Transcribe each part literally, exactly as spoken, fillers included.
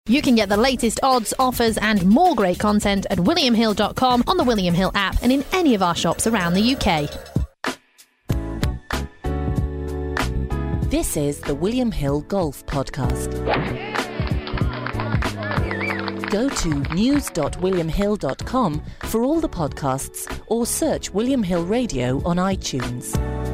You can get the latest odds, offers and more great content at william hill dot com, on the William Hill app and in any of our shops around the U K. This is the William Hill Golf Podcast. Go to news dot william hill dot com for all the podcasts or search William Hill Radio on iTunes.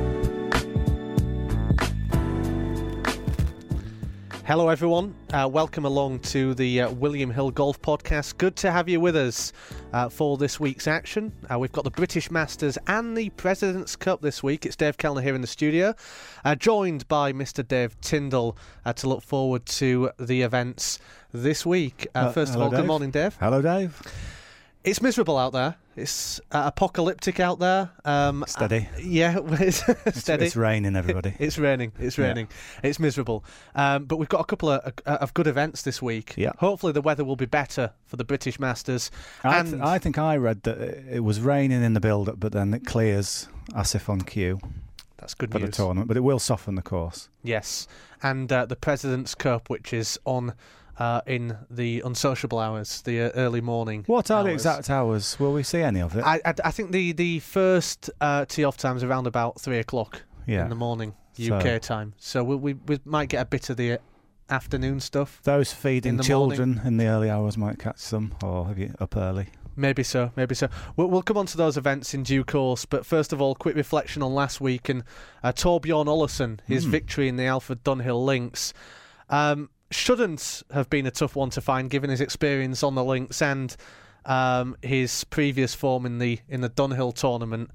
Hello everyone, uh, welcome along to the uh, William Hill Golf Podcast. Good to have you with us uh, for this week's action. Uh, we've got the British Masters and the President's Cup this week. It's Dave Kellner here in the studio, uh, joined by Mister Dave Tyndall uh, to look forward to the events this week. Uh, Uh, first of hello, all, good Dave. morning, Dave. Hello, Dave. It's miserable out there. It's uh, apocalyptic out there. Um, Steady. Uh, yeah, it's steady. It's raining, everybody. It, it's raining. It's Yeah. raining. It's miserable. Um, but we've got a couple of, uh, of good events this week. Yeah. Hopefully the weather will be better for the British Masters. I, and th- I think I read that it was raining in the build-up, but then it clears as if on cue that's good for news. the tournament. But it will soften the course. Yes. And uh, the President's Cup, which is on uh, in the unsociable hours, the uh, early morning. What are the hours. exact hours? Will we see any of it? I, I, I think the, the first uh, tee-off time's around about three o'clock yeah. in the morning, U K So- time. So we, we we might get a bit of the uh, afternoon stuff. Those feeding in the children in the early hours might catch some, or have you up early? Maybe so, maybe so. We'll, we'll come on to those events in due course, but first of all, quick reflection on last week and uh, Torbjorn Olesen, his Mm. victory in the Alfred Dunhill Links. Um, shouldn't have been a tough one to find, given his experience on the links and um, his previous form in the in the Dunhill tournament.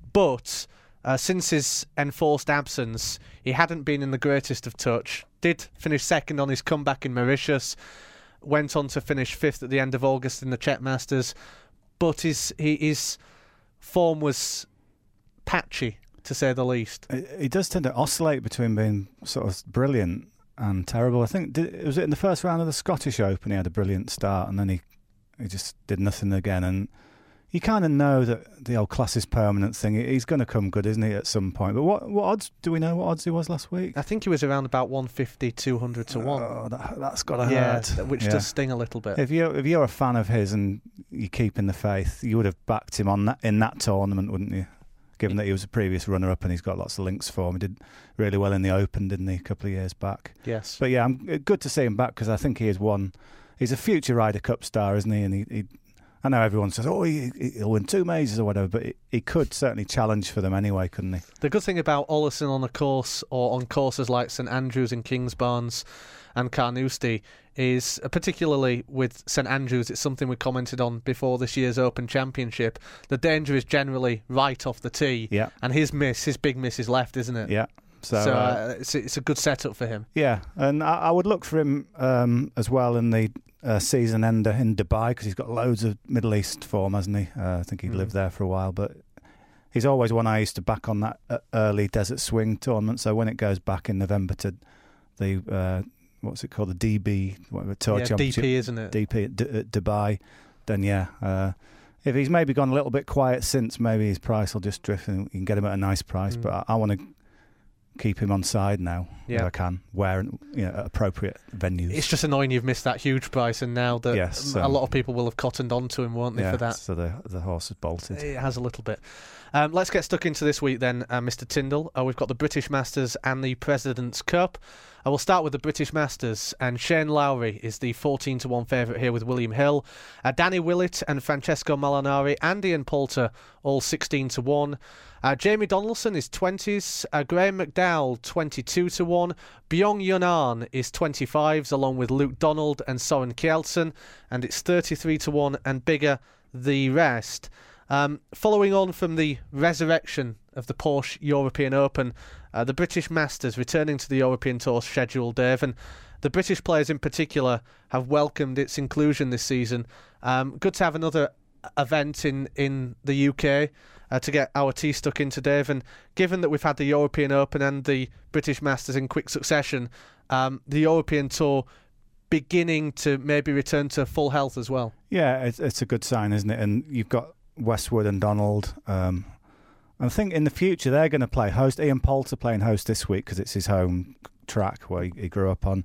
But uh, since his enforced absence, he hadn't been in the greatest of touch. Did finish second on his comeback in Mauritius. Went on to finish fifth at the end of August in the Czech Masters, but his he, his form was patchy, to say the least. He does tend to oscillate between being sort of brilliant and terrible. I think did, was it in the first round of the Scottish Open he had a brilliant start, and then he he just did nothing again. And you kind of know that the old class is permanent thing. He's going to come good, isn't he, at some point? But what what odds do we know? What odds he was last week? I think he was around about one fifty, two hundred to one. Oh, that, that's got to Yeah, hurt. th- which Yeah. does sting a little bit. If you if you're a fan of his and you keep in the faith, you would have backed him on that in that tournament, wouldn't you? Given that he was a previous runner-up and he's got lots of links for him, he did really well in the Open, didn't he, a couple of years back? Yes. But yeah, I'm good to see him back because I think he is one. He's a future Ryder Cup star, isn't he? And he, he I know everyone says, "Oh, he, he'll win two majors or whatever," but he, he could certainly challenge for them anyway, couldn't he? The good thing about Olesen on a course or on courses like St Andrews and Kingsbarns and Carnoustie is, uh, particularly with St Andrews, it's something we commented on before this year's Open Championship. The danger is generally right off the tee, Yeah, and his miss, his big miss, is left, isn't it? yeah. So, So, uh, uh, it's it's a good setup for him. yeah, and I, I would look for him um, as well in the uh, season ender in Dubai because he's got loads of Middle East form, hasn't he? Uh, I think he Mm. lived there for a while, but he's always one I used to back on that uh, early Desert Swing tournament. So when it goes back in November to the uh, what's it called, the D B, whatever tour Yeah, championship, D P, isn't it? D P at, D- at Dubai, then yeah. Uh, if he's maybe gone a little bit quiet since, maybe his price will just drift and you can get him at a nice price. Mm. But I, I want to keep him on side now if Yeah. I can, where you know, at appropriate venues. It's just annoying you've missed that huge price, and now that Yes, um, a um, lot of people will have cottoned onto him, won't they, yeah, for that? so the the horse is bolted. It has a little bit. Um, let's get stuck into this week then, uh, Mister Tyndall. Uh, we've got the British Masters and the President's Cup. I will start with the British Masters, and Shane Lowry is the fourteen to one favourite here with William Hill. Uh, Danny Willett and Francesco Molinari and Ian Poulter all sixteen to one. Uh, Jamie Donaldson is twenties. Uh, Graham McDowell twenty-two to one. Byung Yun Ahn is twenty-fives, along with Luke Donald and Soren Kjeldsen, and it's thirty-three to one and bigger the rest. Um, following on from the resurrection of the Porsche European Open, uh, the British Masters returning to the European Tour schedule, Dave, and the British players in particular have welcomed its inclusion this season. Um, good to have another event in, in the U K uh, to get our teeth stuck into, Dave, and given that we've had the European Open and the British Masters in quick succession, um, the European Tour beginning to maybe return to full health as well. Yeah, it's, it's a good sign, isn't it? And you've got Westwood and Donald. Um, I think in the future they're going to play host. Ian Poulter playing host this week because it's his home track where he, he grew up on.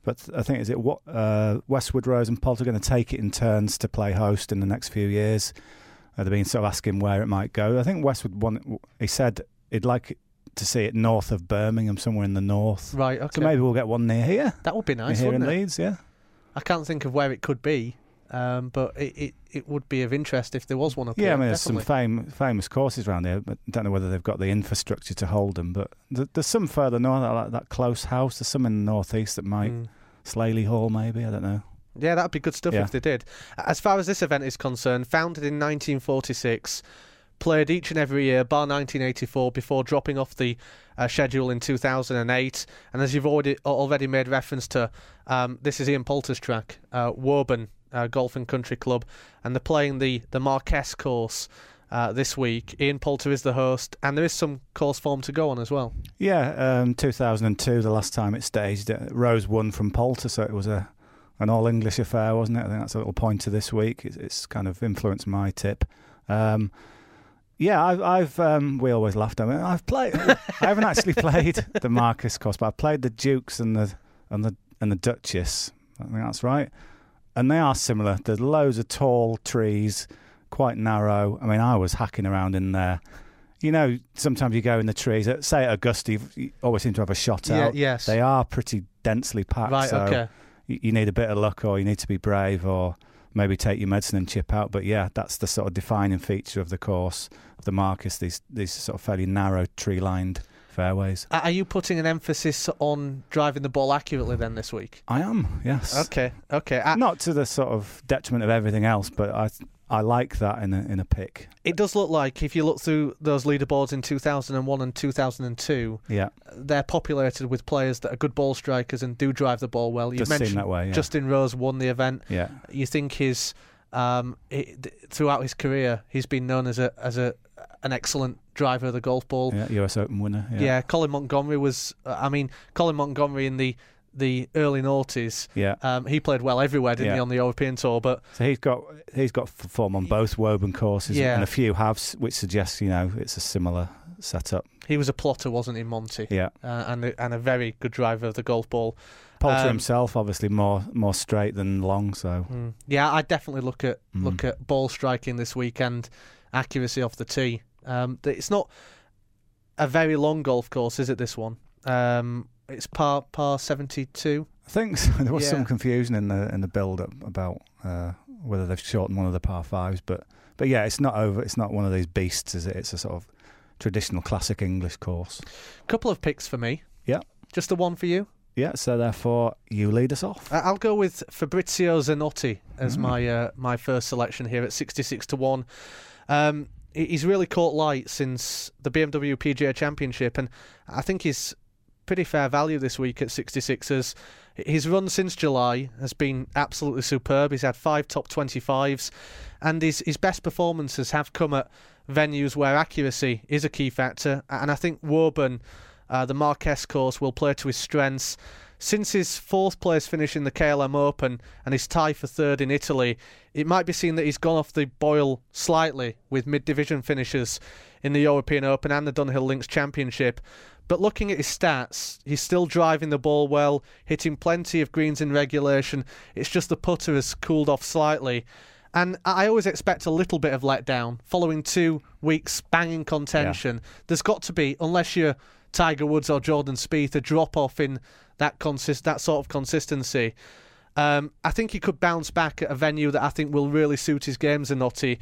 But I think is it what uh, Westwood, Rose, and Poulter are going to take it in turns to play host in the next few years. Uh, they've been sort of asking where it might go. I think Westwood won. He said he'd like to see it north of Birmingham, somewhere in the north. Right. Okay. So maybe we'll get one near here. That would be nice. Near here in wouldn't it? Leeds, yeah. I can't think of where it could be, um, but it, it, it would be of interest if there was one up yeah, here. I mean, there's definitely. some fam- famous courses around here, but I don't know whether they've got the infrastructure to hold them. But th- there's some further north, like that Close House. There's some in the northeast that might. Mm. Slaley Hall, maybe, I don't know. Yeah, that'd be good stuff Yeah. if they did. As far as this event is concerned, founded in nineteen forty-six, played each and every year, bar nineteen eighty-four, before dropping off the uh, schedule in two thousand eight. And as you've already already made reference to, um, this is Ian Poulter's track, uh, Woburn uh, Golf and Country Club, and they're playing the, the Marquess course uh, this week. Ian Poulter is the host, and there is some course form to go on as well. Yeah, um, two thousand two, the last time it staged, uh, Rose won from Poulter, so it was a an all-English affair, wasn't it? I think that's a little pointer this week. It's, it's kind of influenced my tip. Um, yeah, I've, I've um, we always laughed at it. I've played. I haven't actually played the Marquess course, but I've played the Dukes and the and the and the Duchess. I think that's right, and they are similar. There's loads of tall trees, quite narrow. I mean, I was hacking around in there. You know, sometimes you go in the trees. At, say at Augusta, you always seem to have a shot Yeah, out. yes. They are pretty densely packed. Right, so okay. you, you need a bit of luck, or you need to be brave, or maybe take your medicine and chip out. But yeah, that's the sort of defining feature of the course of the Marquess. These these sort of fairly narrow, tree-lined fairways. Are you putting an emphasis on driving the ball accurately then this week? I am, yes. Okay, okay. I, Not to the sort of detriment of everything else, but I I like that in a in a pick. It does look like, if you look through those leaderboards in two thousand one and two thousand two, Yeah, they're populated with players that are good ball strikers and do drive the ball well. You does seem mentioned that way. Yeah. Justin Rose won the event. yeah. You think his um, it, throughout his career, he's been known as a as a an excellent driver of the golf ball. Yeah, U S Open winner. Yeah, Yeah, Colin Montgomery was. Uh, I mean, Colin Montgomery in the the early noughties. yeah. Um, he played well everywhere, didn't Yeah. he, on the European tour? But So he's got he's got f- form on both Woburn courses, Yeah. and a few halves, which suggests you know it's a similar setup. he was a plotter, wasn't he, Monty? Yeah, Uh, and a, and a very good driver of the golf ball. Poulter Um, himself obviously more more straight than long. So Mm. Yeah, I definitely look at Mm. look at ball striking this weekend, accuracy off the tee. Um, th- it's not a very long golf course, is it? This one, um, it's par par seventy two. I think so. There was Yeah. some confusion in the in the build up about uh, whether they've shortened one of the par fives, but but yeah, it's not over. It's not one of these beasts, is it? It's a sort of traditional classic English course. Couple of picks for me. Yeah. Just the one for you. Yeah, so therefore you lead us off. I- I'll go with Fabrizio Zanotti as Mm. my uh, my first selection here at sixty-six to one. Um, he- he's really caught light since the B M W P G A Championship, and I think he's pretty fair value this week at sixty-six. As his run since July has been absolutely superb. He's had five top twenty-fives, and his his best performances have come at venues where accuracy is a key factor. And I think Woburn, uh, the Marquess course, will play to his strengths. Since his fourth place finish in the K L M Open and his tie for third in Italy, it might be seen that he's gone off the boil slightly with mid-division finishes in the European Open and the Dunhill Links Championship. But looking at his stats, he's still driving the ball well, hitting plenty of greens in regulation. It's just the putter has cooled off slightly. And I always expect a little bit of letdown following two weeks banging contention. Yeah. There's got to be, unless you're Tiger Woods or Jordan Spieth, a drop-off in that consist that sort of consistency. Um, I think he could bounce back at a venue that I think will really suit his game, Zanotti.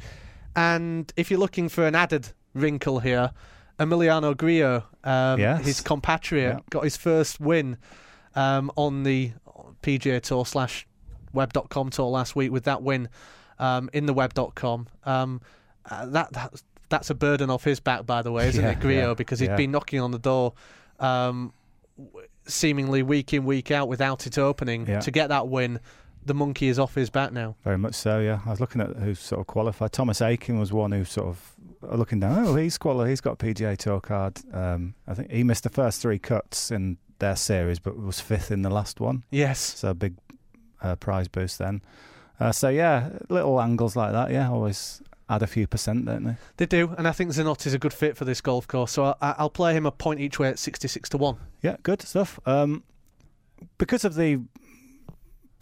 And if you're looking for an added wrinkle here, Emiliano Grillo, um, yes. his compatriot, yeah. got his first win um, on the P G A Tour slash web dot com tour last week with that win um, in the web dot com. Um, uh, that, that that's a burden off his back, by the way, isn't yeah, it, Grillo? Yeah, because he's yeah. been knocking on the door um, seemingly week in, week out without it opening. Yeah. To get that win, the monkey is off his back now. Very much so, yeah. I was looking at who sort of qualified. Thomas Aiken was one who sort of looking down. Oh, he's qualified. He's got a P G A Tour card. Um, I think he missed the first three cuts in their series, but was fifth in the last one. Yes. So a big uh, prize boost then. Uh, so yeah, little angles like that, yeah, always add a few percent, don't they? They do, and I think Zanotti's a good fit for this golf course. So I, I'll play him a point each way at sixty-six to one. Yeah, good stuff. Um, because of the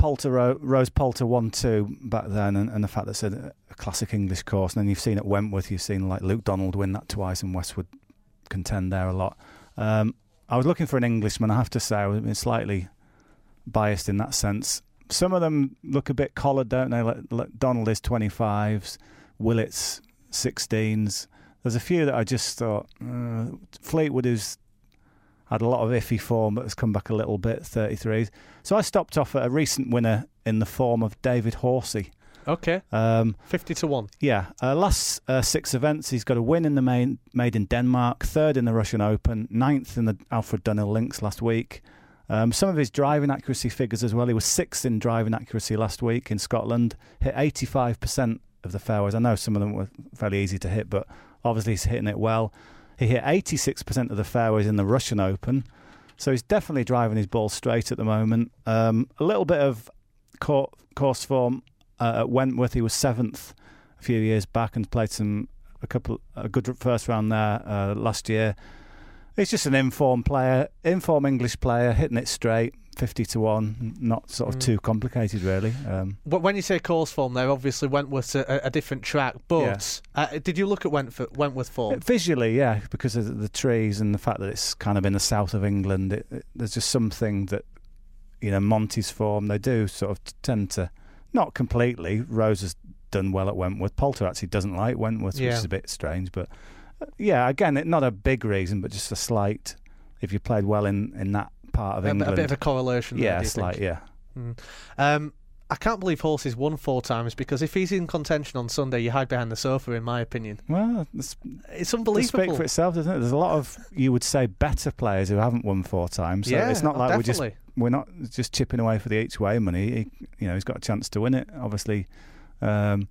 Poulter ro- Rose Poulter one two back then, and, and the fact that it's a, a classic English course. And then you've seen at Wentworth, you've seen like Luke Donald win that twice, and Westwood contend there a lot. Um, I was looking for an Englishman. I have to say, I was slightly biased in that sense. Some of them look a bit collared, don't they? Like, like Donald is twenty-fives, Willett's sixteens. There's a few that I just thought uh, Fleetwood, who's had a lot of iffy form but has come back a little bit, thirty-threes. So I stopped off at a recent winner in the form of David Horsey. Okay. Um, fifty to one. Yeah. Uh, last uh, six events, he's got a win in the main, made in Denmark, third in the Russian Open, ninth in the Alfred Dunhill Links last week. Um, some of his driving accuracy figures as well. He was sixth in driving accuracy last week in Scotland, hit eighty-five percent of the fairways. I know some of them were fairly easy to hit, but obviously he's hitting it well. He hit eighty-six percent of the fairways in the Russian Open. So he's definitely driving his ball straight at the moment. Um, a little bit of cour- course form uh, at Wentworth. He was seventh a few years back and played some a couple a good first round there uh, last year. He's just an informed player, informed English player, hitting it straight, fifty to one, not sort of mm. too complicated really. Um, but when you say course form there, obviously Wentworth's a, a different track, but yeah. uh, did you look at Wentworth, Wentworth form? Visually, yeah, because of the trees and the fact that it's kind of in the south of England, it, it, there's just something that, you know, Monty's form, they do sort of tend to, not completely, Rose has done well at Wentworth, Poulter actually doesn't like Wentworth, yeah. which is a bit strange, but uh, yeah, again, it, not a big reason, but just a slight, if you played well in, in that part of a, England. A bit of a correlation there, yeah, do you slight, think? yeah. Mm. Um, I can't believe Horsey's won four times, because if he's in contention on Sunday, you hide behind the sofa, in my opinion. Well, it's, it's unbelievable. To speak for itself, doesn't it? There's a lot of, you would say, better players who haven't won four times. So yeah, it's not like definitely. we're just we're not just chipping away for the each way money. He, you know, he's got a chance to win it. Obviously, um,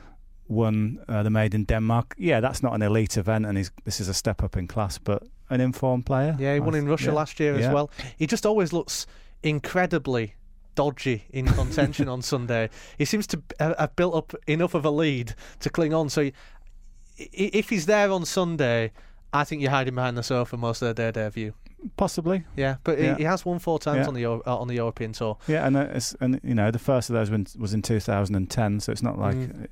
won uh, the Made in Denmark. Yeah, that's not an elite event, and he's, this is a step up in class, but an informed player. Yeah, he won in Russia yeah. last year yeah. as well. He just always looks incredibly dodgy in contention on Sunday. He seems to uh, have built up enough of a lead to cling on. So he, if he's there on Sunday, I think you're hiding behind the sofa most of the day, Dave. You possibly, yeah, but yeah. He, he has won four times yeah. on the uh, on the European tour. Yeah, and uh, it's, and you know the first of those was in two thousand ten, so it's not like mm.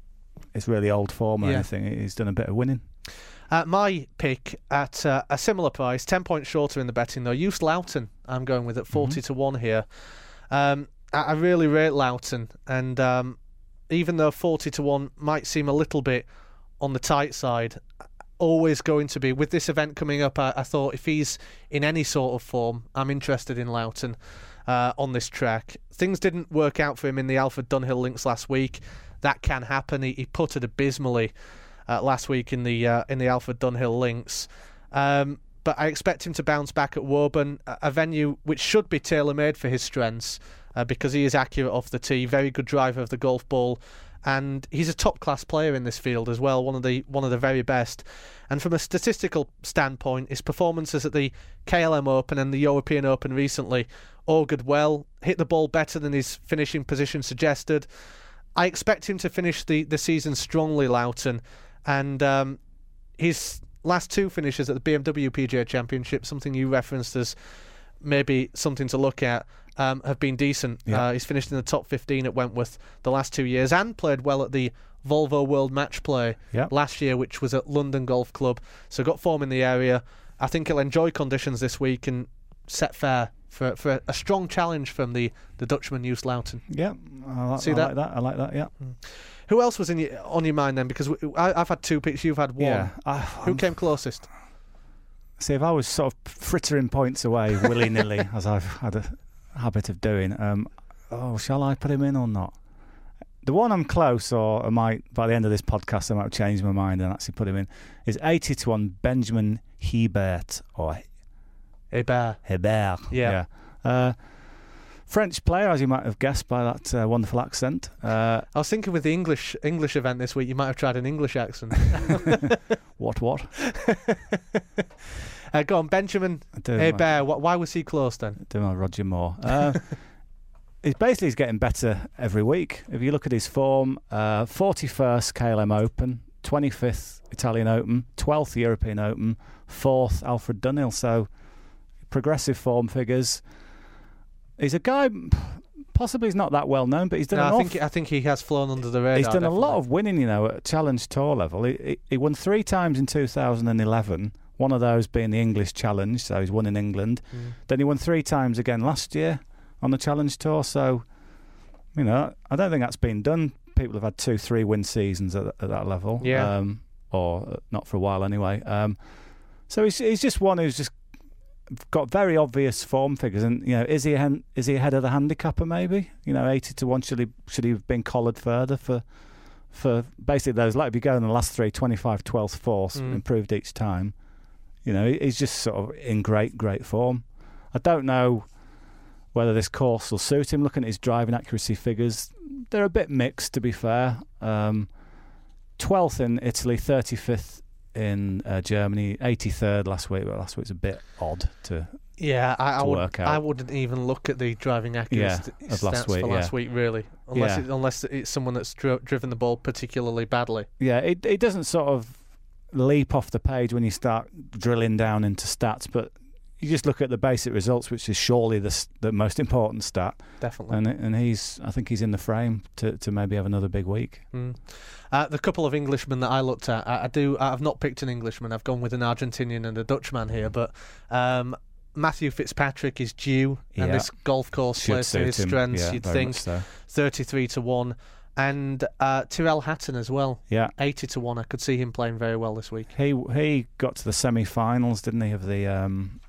it's really old form or yeah. anything. He's done a bit of winning. Uh, my pick at uh, a similar price, ten points shorter in the betting though. Youth Loughton, I'm going with at forty mm-hmm. to one here. Um, I, I really rate Loughton, and um, even though forty to one might seem a little bit on the tight side, always going to be with this event coming up. I, I thought if he's in any sort of form, I'm interested in Loughton uh, on this track. Things didn't work out for him in the Alfred Dunhill Links last week. That can happen. He, he putted abysmally uh, last week in the uh, in the Alfred Dunhill Links. Um, but I expect him to bounce back at Woburn, a, a venue which should be tailor-made for his strengths uh, because he is accurate off the tee, very good driver of the golf ball, and he's a top-class player in this field as well, one of the one of the very best. And from a statistical standpoint, his performances at the K L M Open and the European Open recently augured well, hit the ball better than his finishing position suggested. I expect him to finish the, the season strongly, Loughton, and um, his last two finishes at the B M W P G A Championship, something you referenced as maybe something to look at, um, have been decent. Yeah. Uh, he's finished in the top fifteen at Wentworth the last two years and played well at the Volvo World Match Play yeah. last year, which was at London Golf Club. So got form in the area. I think he'll enjoy conditions this week and set fair for for a strong challenge from the, the Dutchman Youth Loughton. Yeah, I like, See I that? like that. I like that, yeah. Mm. Who else was in your, on your mind then? Because we, I, I've had two picks, you've had one. Yeah, I, Who I'm, came closest? See, if I was sort of frittering points away willy-nilly, as I've had a habit of doing, um, oh, shall I put him in or not? The one I'm close, or I might, by the end of this podcast, I might change my mind and actually put him in, is eighty to one Benjamin Hebert, or Hebert. Hebert. Yeah. yeah. Uh, French player, as you might have guessed by that uh, wonderful accent. Uh, I was thinking with the English English event this week, you might have tried an English accent. what, what? uh, go on, Benjamin Hebert. Why, why was he close then? Do my Roger Moore. Uh, he's basically he's getting better every week. If you look at his form, uh, forty-first K L M Open, twenty-fifth Italian Open, twelfth European Open, fourth Alfred Dunhill. So progressive form figures. He's a guy possibly he's not that well known, but he's done. No, an I awful, think I think he has flown under the radar. He's done definitely. a lot of winning, you know, at Challenge Tour level. He, he, he won three times in two thousand eleven. One of those being the English Challenge, so he's won in England. Mm. Then he won three times again last year on the Challenge Tour. So, you know, I don't think that's been done. People have had two, three win seasons at, at that level. Yeah. Um, or not for a while anyway. Um, so he's he's just one who's just got very obvious form figures, and you know, is he a, is he ahead of the handicapper? Maybe, you know, eighty to one. Should he should he have been collared further for for basically those? Like if you go in the last three, twenty-five, twelve, fourth, mm. improved each time. You know, he's just sort of in great great form. I don't know whether this course will suit him. Looking at his driving accuracy figures, they're a bit mixed, to be fair. Um, twelfth in Italy, thirty-fifth in uh, Germany, eighty-third last week. Well, last week's a bit odd to yeah. I, I to would work out. I wouldn't even look at the driving accuracy yeah, of stats last week, for last yeah. week, really, unless yeah. it, unless it's someone that's dri- driven the ball particularly badly. Yeah, it it doesn't sort of leap off the page when you start drilling down into stats, but you just look at the basic results, which is surely the the most important stat. Definitely. And and he's, I think he's in the frame to, to maybe have another big week. Mm. Uh, the couple of Englishmen that I looked at, I, I do. I've not picked an Englishman. I've gone with an Argentinian and a Dutchman here. But um, Matthew Fitzpatrick is due, yeah. and this golf course Should plays to his him. strengths. Yeah, you'd very think much so. thirty-three to one. And uh, Tyrrell Hatton as well, yeah, eighty to one. I could see him playing very well this week. He he got to the semi-finals, didn't he, of the um,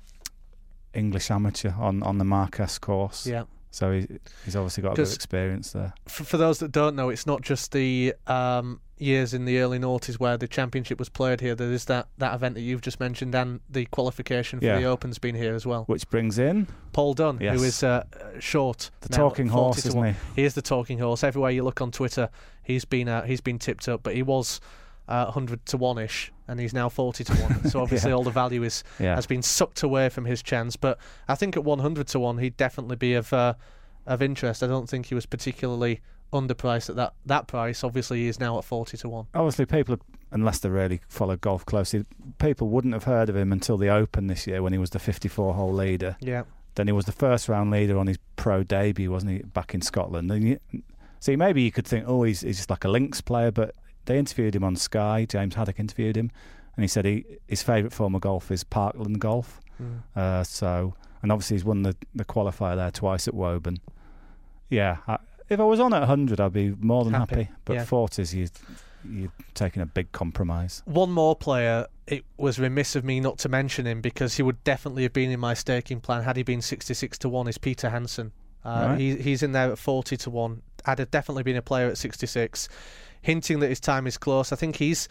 English Amateur on, on the Marquess course? Yeah. So he, he's obviously got a bit of experience there. For, for those that don't know, it's not just the um, years in the early noughties where the championship was played here. There is that, that event that you've just mentioned, and the qualification for yeah. the Open's been here as well. Which brings in Paul Dunn, yes. who is uh, short. The talking horse, isn't he? He is the talking horse. Everywhere you look on Twitter, he's been uh, he's been tipped up, but he was uh, one hundred to one ish, and he's now forty to one. So obviously yeah. all the value is yeah. has been sucked away from his chance. But I think at one hundred to one, he'd definitely be of uh, of interest. I don't think he was particularly underpriced at that that price. Obviously, he is now at forty to one. Obviously, people, unless they really follow golf closely, people wouldn't have heard of him until the Open this year when he was the fifty-four hole leader. Yeah. Then he was the first round leader on his pro debut, wasn't he, back in Scotland? And you, see, maybe you could think, oh, he's, he's just like a links player, but they interviewed him on Sky. James Haddock interviewed him, and he said he his favourite form of golf is Parkland golf. Mm. Uh, so, and obviously he's won the, the qualifier there twice at Woburn. Yeah, I, if I was on at one hundred, I'd be more than happy. happy. But yeah. forties, you you're taking a big compromise. One more player, it was remiss of me not to mention him because he would definitely have been in my staking plan had he been sixty-six to one, is Peter Hansen. Uh, right. he, he's in there at forty to one. I'd have definitely been a player at sixty-six, hinting that his time is close. I think he's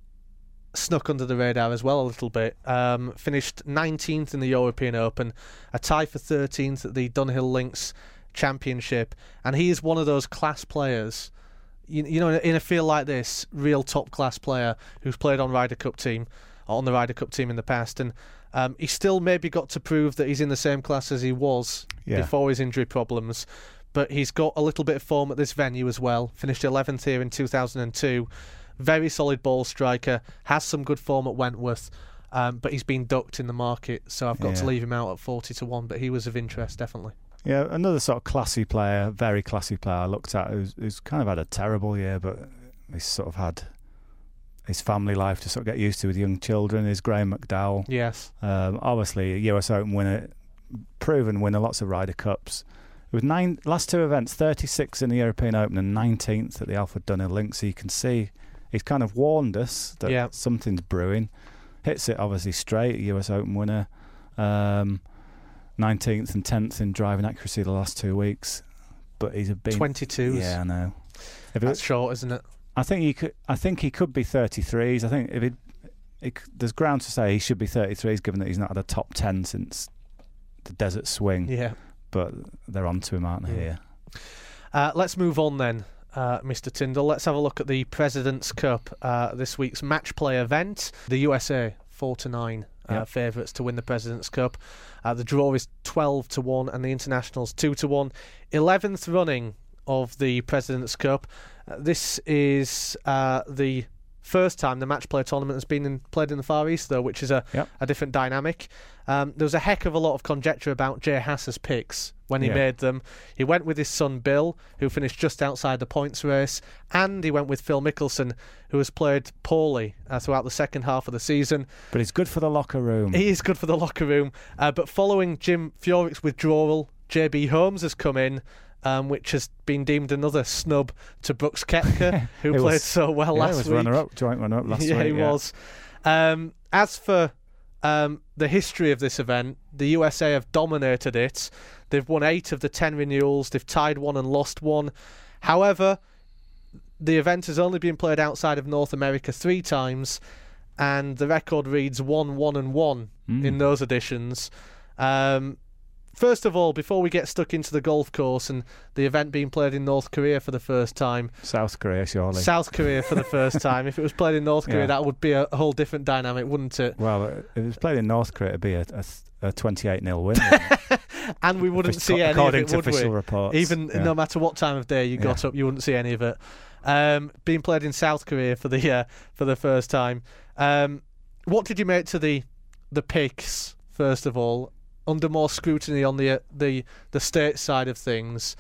snuck under the radar as well a little bit. Um, finished nineteenth in the European Open, a tie for thirteenth at the Dunhill Links Championship, and he is one of those class players. You, you know, in a field like this, real top class player who's played on Ryder Cup team, or on the Ryder Cup team in the past, and um, he still maybe got to prove that he's in the same class as he was yeah. before his injury problems. But he's got a little bit of form at this venue as well. Finished eleventh here in two thousand two. Very solid ball striker. Has some good form at Wentworth. Um, but he's been ducked in the market, so I've got yeah. to leave him out at forty to one. But he was of interest, definitely. Yeah, another sort of classy player, very classy player I looked at who's, who's kind of had a terrible year, but he's sort of had his family life to sort of get used to with young children, is Graham McDowell. Yes. Um, obviously, a U S Open winner, proven winner, lots of Ryder Cups. It was nine last two events, thirty-six in the European Open and nineteenth at the Alfred Dunhill Links. So you can see he's kind of warned us that yeah. something's brewing. Hits it obviously straight, U S Open winner. Um, nineteenth and tenth in driving accuracy the last two weeks, but he's a been twenty-twos. Yeah, I know. If That's it, short, isn't it? I think he could. I think he could be thirty-threes. I think if it, it, there's grounds to say he should be thirty-threes, given that he's not had a top ten since the Desert Swing. Yeah, but they're on to him, aren't they? Yeah. Here. Uh, let's move on then, uh, Mister Tyndall. Let's have a look at the President's Cup, uh, this week's match play event. The U S A four to nine. Uh, yep. Favourites to win the President's Cup. Uh, the draw is twelve to one and the internationals two to one. eleventh running of the President's Cup. Uh, this is uh, the first time the match play tournament has been in, played in the Far East, though, which is a, Yep. a different dynamic. Um, there was a heck of a lot of conjecture about Jay Hass's picks when he Yeah. made them. He went with his son Bill, who finished just outside the points race, and he went with Phil Mickelson, who has played poorly uh, throughout the second half of the season. But it's good for the locker room. He is good for the locker room, uh, but following Jim Furyk's withdrawal, J B Holmes has come in, um, which has been deemed another snub to Brooks Koepka, who It played was- so well yeah, last it was week. runner-up, joint runner-up last yeah, week. he was. Um, as for um, the history of this event, the U S A have dominated it. They've won eight of the ten renewals. They've tied one and lost one. However, the event has only been played outside of North America three times, and the record reads one, one, and one Mm. in those editions. Um, first of all, before we get stuck into the golf course and the event being played in North Korea for the first time, South Korea, surely. South Korea for the first time. If it was played in North Korea, Yeah. that would be a whole different dynamic, wouldn't it? Well, if it was played in North Korea, it'd be a, a, a twenty-eight nil win. wouldn't it? And we wouldn't Official- see any of according it, to would official we? reports. Even yeah. no matter what time of day you got Yeah. up, you wouldn't see any of it. Um, being played in South Korea for the uh, for the first time. Um, what did you make to the the picks? First of all, under more scrutiny on the uh, the the state side of things,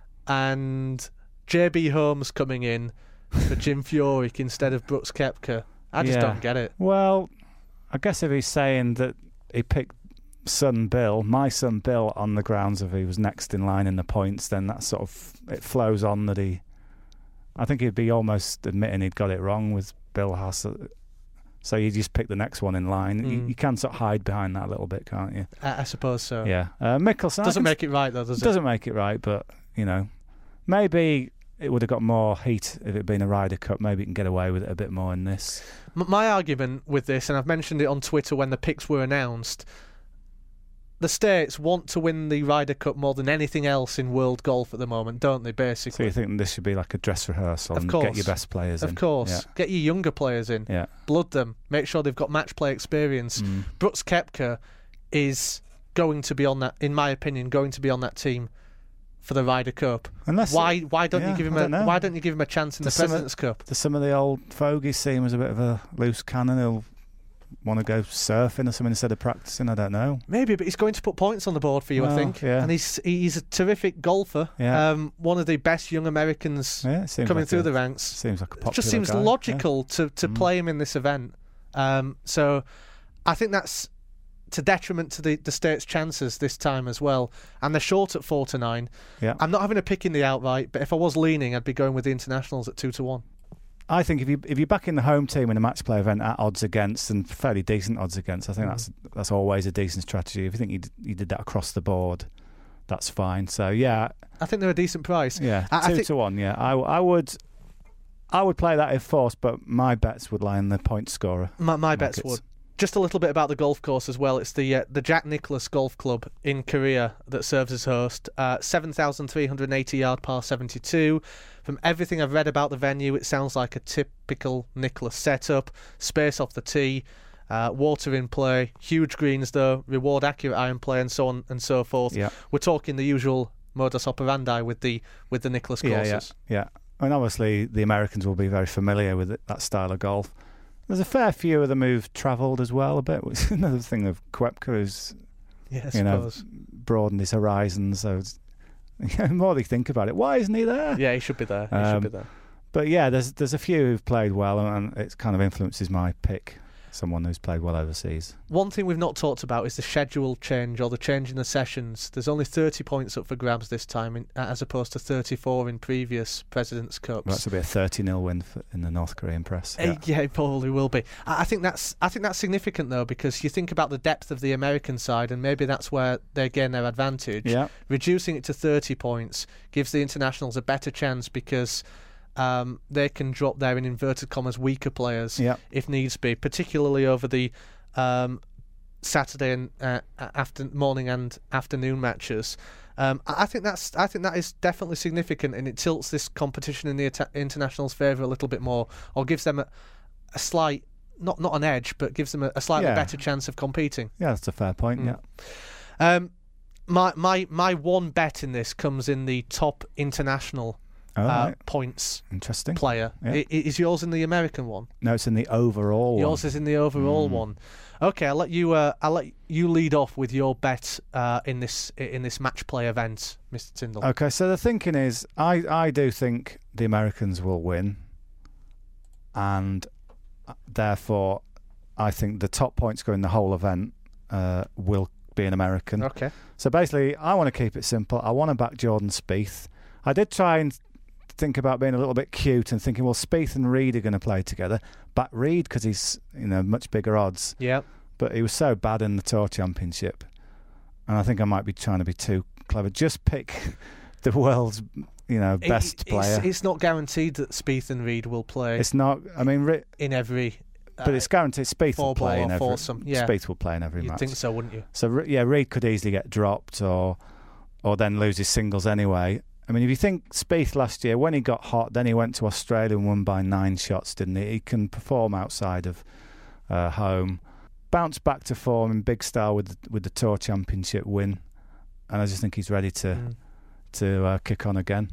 and J B Holmes coming in for Jim Furyk instead of Brooks Koepka. I just Yeah. don't get it. Well, I guess if he's saying that he picked son Bill, my son Bill, on the grounds of he was next in line in the points, then that sort of it flows on that he. I think he'd be almost admitting he'd got it wrong with Bill Hass. So you just pick the next one in line. You, Mm. you can sort of hide behind that a little bit, can't you? I, I suppose so. Yeah. Uh, Mickelson I Doesn't can- make it right though, does it? doesn't make it right, but you know, maybe it would have got more heat if it had been a Ryder Cup. Maybe you can get away with it a bit more in this. M- my argument with this, and I've mentioned it on Twitter when the picks were announced, the States want to win the Ryder Cup more than anything else in world golf at the moment, don't they, So basically? you think this should be like a dress rehearsal Of and course. get your best players in? Of course. Yeah. Get your younger players in. Yeah. Blood them. Make sure they've got match play experience. Mm. Brooks Koepka is going to be on that, in my opinion, going to be on that team for the Ryder Cup. Unless Why why don't yeah, you give him I a don't know. why don't you give him a chance in Does the some of- President's Cup? does some of the old fogies see him as a bit of a loose cannon? He'll want to go surfing or something instead of practicing. I don't know. Maybe, but he's going to put points on the board for you, I Well, think. yeah. And he's he's a terrific golfer. Yeah. Um, one of the best young Americans Yeah, it seems coming like through a, the ranks. Seems like a popular It just seems guy. logical to, to Mm. play him in this event. Um, so I think that's to detriment to the, the state's chances this time as well. And they're short at four to nine. Yeah. I'm not having a pick in the outright, but if I was leaning, I'd be going with the internationals at two to one. I think if you if you're backing the home team in a match play event at odds against and fairly decent odds against, I think Mm. that's that's always a decent strategy. If you think you did, you did that across the board, that's fine. So yeah, I think they're a decent price. yeah, I- I two think- to one. Yeah, I, I would I would play that if forced, but my bets would lie in the point scorer. My, my bets markets. would. Just a little bit about the golf course as well. It's the uh, the Jack Nicklaus Golf Club in Korea that serves as host. Uh, seven thousand three hundred eighty yard par seventy-two. From everything I've read about the venue, it sounds like a typical Nicklaus setup. Space off the tee, uh, water in play, huge greens though, reward accurate iron play, and so on and so forth. Yeah, We're talking the usual modus operandi with the with the Nicklaus yeah, courses. yeah, yeah. And obviously the Americans will be very familiar with it, that style of golf. There's a fair few of them who've travelled as well a bit, which is another thing of Koepka, who's Yeah, I you know, suppose. broadened his horizons. So it's, the more they think about it, why isn't he there? Yeah, he should be there. He Um, should be there. But yeah, there's there's a few who've played well, and it kind of influences my pick. Someone who's played well overseas. One thing we've not talked about is the schedule change or the change in the sessions. There's only thirty points up for grabs this time, in, as opposed to thirty-four in previous Presidents' Cups. Well, that's a bit of thirty nil win for, in the North Korean press. Uh, yeah, it probably will be. I, I think that's I think that's significant though, because you think about the depth of the American side, and maybe that's where they gain their advantage. yeah, Reducing it to thirty points gives the internationals a better chance because um, they can drop their, in inverted commas, weaker players yeah. if needs be, particularly over the um, Saturday and uh, after morning and afternoon matches. Um, I I think that's I think that is definitely significant, and it tilts this competition in the ita- internationals' favour a little bit more, or gives them a, a slight, not not an edge, but gives them a, a slightly Yeah. better chance of competing. Yeah, that's a fair point. Mm. Yeah, Um, my my my one bet in this comes in the top international Oh, uh, right. points Interesting. player. Yeah. I- Is yours in the American one? No, it's in the overall Yours one. is in the overall Mm. one. Okay, I'll let you. Uh, I'll let you lead off with your bet uh, in this in this match play event, Mister Tyndall. Okay, so the thinking is, I, I do think the Americans will win, and therefore, I think the top point scorer in the whole event uh, will be an American. Okay. So basically, I want to keep it simple. I want to back Jordan Spieth. I did try and think about being a little bit cute and thinking, well, Spieth and Reed are going to play together. Back Reed because he's, you know, much bigger odds. Yeah. But he was so bad in the Tour Championship, and I think I might be trying to be too clever. Just pick the world's, you know, best it, player. It's, it's not guaranteed that Spieth and Reed will play It's not. I mean, Re- in every. Uh, but it's guaranteed. Spieth will four ball play in or every. foursome, yeah. Spieth will play in every You'd match. think so, wouldn't you? So Re- yeah, Reed could easily get dropped or, or then lose his singles anyway. I mean, if you think Spieth last year, when he got hot, then he went to Australia and won by nine shots, didn't he? He can perform outside of uh, home. Bounce back to form in big style with with the Tour Championship win, and I just think he's ready to Mm. to uh, kick on again.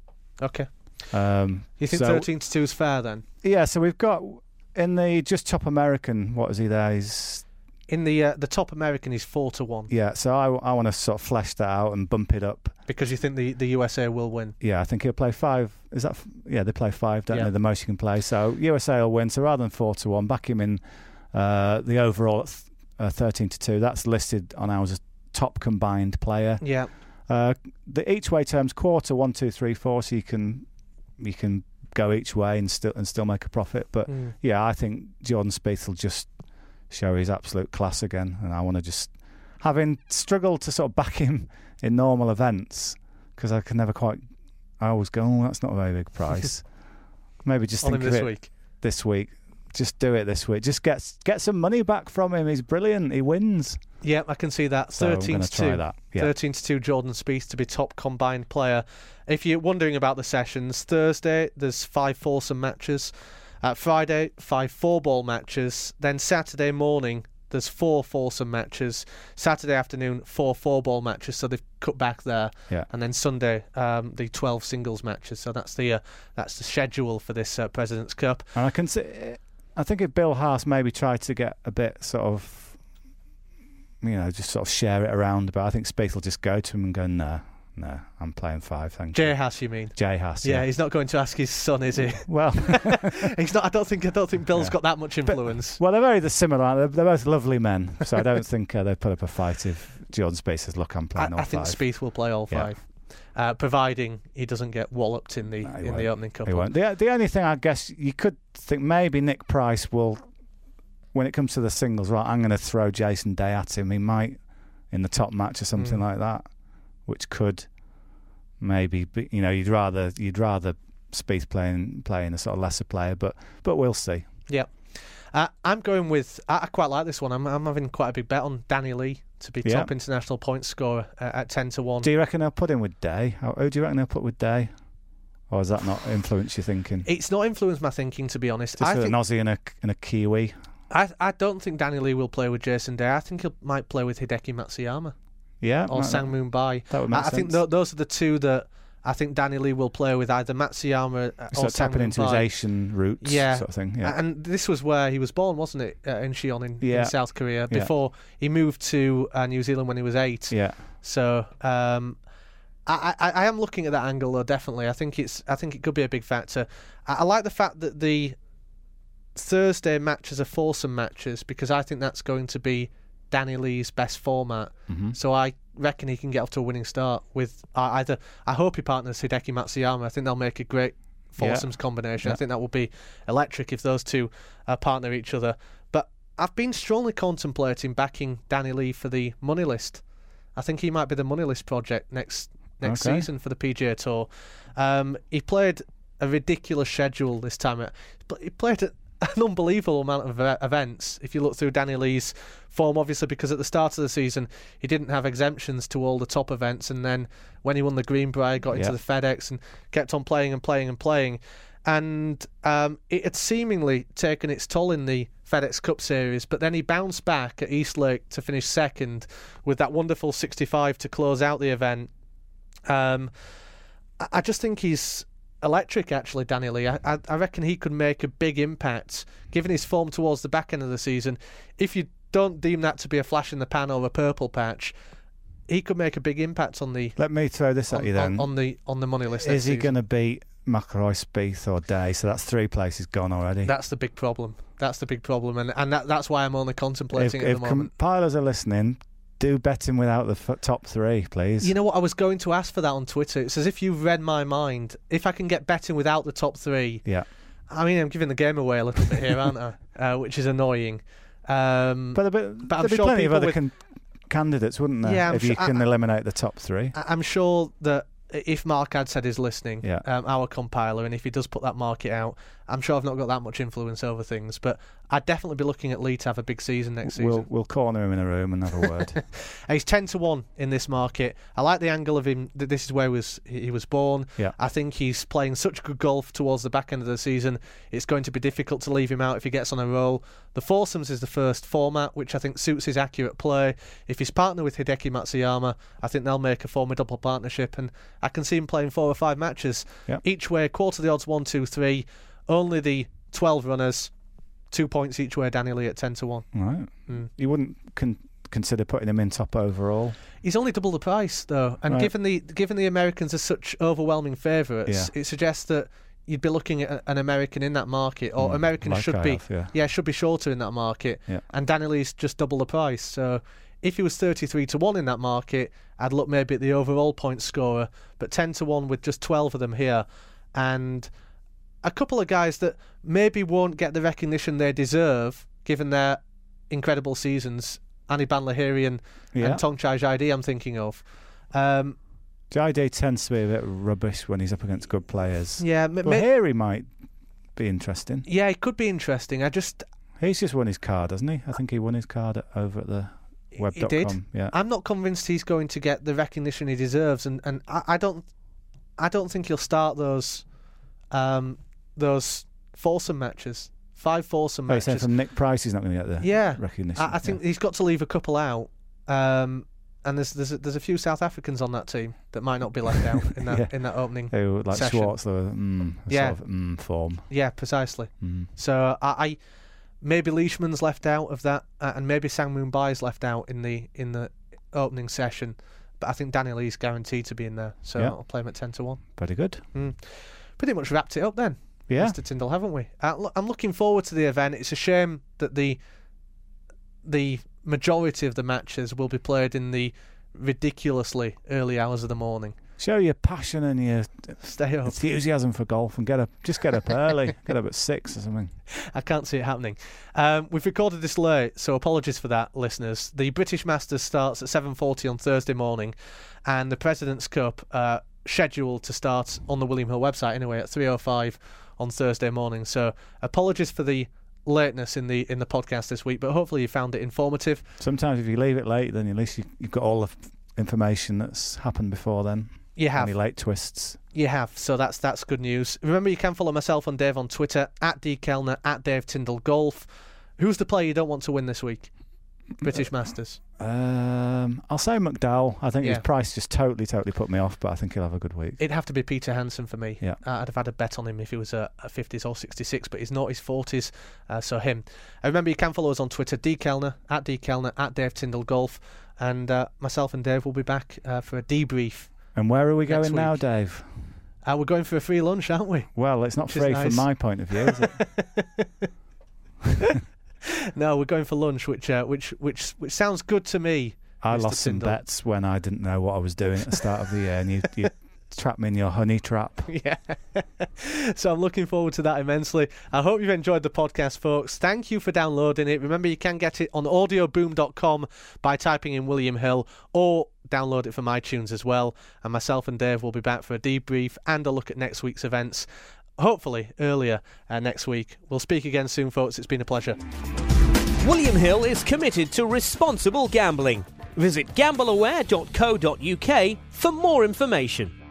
Okay. Um, You think so, thirteen to two is fair then? Yeah, so we've got in the just top American. What is he there? He's In the uh, the top American is four to one yeah. So I I want to sort of flesh that out and bump it up. because you think the, the U S A will win. Yeah, I think he'll play five. Is that? f- Yeah, they play five, don't Yeah. they? The most you can play. So U S A will win. So rather than four to one, back him in uh, the overall at th- uh, thirteen to two. That's listed on ours as top combined player. Yeah. Uh, the each way terms quarter one, two, three, four. So you can you can go each way and still and still make a profit. But Mm. yeah, I think Jordan Spieth will just show his absolute class again, and I want to just, having struggled to sort of back him in normal events because I can never quite. I always go, oh, that's not a very big price. Maybe just On think him of this it week. this week. Just do it this week. Just get get some money back from him. He's brilliant. He wins. Yeah, I can see that. So I'm thirteen going to to try two. that. Yeah. thirteen to two Jordan Spieth to be top combined player. If you're wondering about the sessions, Thursday there's five foursome matches. Uh, Friday, five four-ball matches. Then Saturday morning, there's four foursome matches. Saturday afternoon, four four-ball matches. So they've cut back there. Yeah. And then Sunday, um, the twelve singles matches. So that's the uh, that's the schedule for this uh, President's Cup. And I can see. I think if Bill Haas maybe tried to get a bit sort of, you know, just sort of share it around, but I think Spieth will just go to him and go, no, no, I'm playing five, thank Jay you. Haas, you mean? Jay Haas. Yeah, Yeah. he's not going to ask his son, is he? Well, He's not. I don't think. I don't think Bill's Yeah. got that much influence. well, they're very similar. Aren't they? They're both lovely men, so I don't think uh, they'd put up a fight if Jordan Spieth says, "Look, I'm I, playing all I think five." Spieth will play all Yeah. five, uh, providing he doesn't get walloped in the No, he in the won't. opening He couple. won't. The, the only thing I guess you could think maybe Nick Price will, when it comes to the singles, right? I'm going to throw Jason Day at him. He might in the top match or something Mm. like that, which could maybe be, you know, you'd rather you'd rather Spieth playing playing a sort of lesser player, but but we'll see. Uh, I'm going with. I, I quite like this one. I'm, I'm having quite a big bet on Danny Lee to be Yeah. top international point scorer uh, at ten to one. Do you reckon they'll put him with Day? How, who do you reckon they'll put with Day? Or does that not influence your thinking? It's not influenced my thinking, to be honest. Just I an think. Aussie and a and a Kiwi. I, I don't think Danny Lee will play with Jason Day. I think he might play with Hideki Matsuyama Yeah, or no, Sang Moon Bai. that would make I, I sense. think th- those are the two that I think Danny Lee will play with, either Matsuyama uh, or Sort of Sang tapping Moon into his Bai. Asian roots, Yeah. sort of thing. Yeah, And this was where he was born, wasn't it, uh, in Incheon in, Yeah. in South Korea, Yeah. before he moved to uh, New Zealand when he was eight. yeah. So um, I, I, I am looking at that angle, though. Definitely, I think it's I think it could be a big factor. I, I like the fact that the Thursday matches are foursome matches, because I think that's going to be Danny Lee's best format. Mm-hmm. So I reckon he can get off to a winning start with uh, either. I hope he partners Hideki Matsuyama. I think they'll make a great foursomes combination. Yeah. I think that will be electric if those two uh, partner each other. But I've been strongly contemplating backing Danny Lee for the money list. I think he might be the money list project next next Okay. season for the P G A Tour. Um, he played a ridiculous schedule this time. He played a an unbelievable amount of uh, events if you look through Danny Lee's form, obviously, because at the start of the season he didn't have exemptions to all the top events, and then when he won the Greenbrier, got into Yeah. the FedEx and kept on playing and playing and playing, and um, it had seemingly taken its toll in the FedEx Cup Series, but then he bounced back at Eastlake to finish second with that wonderful sixty-five to close out the event. um, I, I just think he's electric, actually, Danny Lee. I, I, I reckon he could make a big impact, given his form towards the back end of the season. If you don't deem that to be a flash in the pan or a purple patch, he could make a big impact on the. Let me throw this on, at you then. On, on the on the money list. Is he going to beat McIlroy, Spieth, or Day? So that's three places gone already. That's the big problem. That's the big problem, and and that, that's why I'm only contemplating if, it at if the moment. compilers are listening, do bet him without the f- top three, please. You know what? I was going to ask for that on Twitter. It's as if you've read my mind. If I can get betting without the top three, yeah. I mean, I'm giving the game away a little bit here, aren't I? Uh, which is annoying. Um, but there'll be, but there'll I'm be sure plenty of people other with- con- candidates, wouldn't there? Yeah, I'm if you sure- can I- eliminate the top three. I- I'm sure that if Mark Adstead is listening, Yeah. um, our compiler, and if he does put that market out, I'm sure I've not got that much influence over things, but I'd definitely be looking at Lee to have a big season next season. We'll we'll corner him in a room and have a word. He's ten to one in this market. I like the angle of him. That this is where he was he was born. Yeah. I think he's playing such good golf towards the back end of the season. It's going to be difficult to leave him out if he gets on a roll. The foursomes is the first format, which I think suits his accurate play. If he's partnered with Hideki Matsuyama, I think they'll make a formidable partnership, and I can see him playing four or five matches Yeah. each way, quarter the odds, one, two, three. Only the twelve runners, two points each way. Danny Lee at ten to one. Right. Mm. You wouldn't con- consider putting him in top overall? He's only double the price though, and Right. given the given the Americans are such overwhelming favourites, Yeah. it suggests that you'd be looking at an American in that market, or Mm, Americans like should I be, have, yeah. should be shorter in that market. Yeah. And Danny Lee's just double the price. So if he was thirty-three to one in that market, I'd look maybe at the overall point scorer, but ten to one with just twelve of them here, and a couple of guys that maybe won't get the recognition they deserve given their incredible seasons. Anirban Lahiri and, Yeah. and Thongchai Jaidee I'm thinking of. Um, Jaidee tends to be a bit rubbish when he's up against good players. yeah, m- But ma- here he might be interesting. yeah, it could be interesting. I just He's just won his card, hasn't he? I think he won his card at, over at the web he dot did. com. Yeah. I'm not convinced he's going to get the recognition he deserves, and, and I, I don't I don't think he'll start those um, those foursome matches, five foursome Oh, you're saying matches. from Nick Price he's not going to get the Yeah, recognition. I, I think he's got to leave a couple out. Um, and there's there's a, there's a few South Africans on that team that might not be left out in that Yeah. in that opening. yeah. Who, like session. Schwartzler, mm, Yeah. sort of mm, form. Yeah, precisely. Mm. So I, I maybe Leishman's left out of that, uh, and maybe Sangmoon Bai's left out in the in the opening session. But I think Danny Lee's guaranteed to be in there, so Yeah. I'll play him at ten to one. Very good. Mm. Pretty much wrapped it up then, Yeah. Mister Tyndall, haven't we? Uh, lo- I'm looking forward to the event. It's a shame that the the majority of the matches will be played in the ridiculously early hours of the morning. Show your passion and your Stay up. enthusiasm for golf and get up. Just get up early. Get up at six or something. I can't see it happening. Um, we've recorded this late, so apologies for that, listeners. The British Masters starts at seven forty on Thursday morning, and the President's Cup uh, scheduled to start on the William Hill website anyway at three oh five on Thursday morning. So apologies for the lateness in the in the podcast this week, but hopefully you found it informative. Sometimes if you leave it late, then at least you, you've got all the f- information that's happened before then. You have. Any late twists. You have, so that's that's good news. Remember, you can follow myself and Dave on Twitter, at D Kellner, at Dave Tyndall Golf. Who's the player you don't want to win this week? British Masters. Um, I'll say McDowell. I think Yeah. his price just totally, totally put me off, but I think he'll have a good week. It'd have to be Peter Hansen for me. Yeah. Uh, I'd have had a bet on him if he was a, a fifties or sixty-six, but he's not his forties, uh, so him. Uh, remember, you can follow us on Twitter, D Kellner, at D Kellner, at Dave Tyndall Golf, and uh, myself and Dave will be back uh, for a debrief. And where are we Next going now, week. Dave? Uh, we're going for a free lunch, aren't we? Well, it's not Which is free nice. from my point of view, is it? No, we're going for lunch, which uh, which which which sounds good to me. I Mister lost some Tyndall. bets when I didn't know what I was doing at the start of the year, and you, you trapped me in your honey trap. Yeah. So I'm looking forward to that immensely. I hope you've enjoyed the podcast, folks. Thank you for downloading it. Remember, you can get it on audio boom dot com by typing in William Hill, or download it from iTunes as well. And myself and Dave will be back for a debrief and a look at next week's events, hopefully earlier uh, next week. We'll speak again soon, folks. It's been a pleasure. William Hill is committed to responsible gambling. Visit gamble aware dot co dot uk for more information.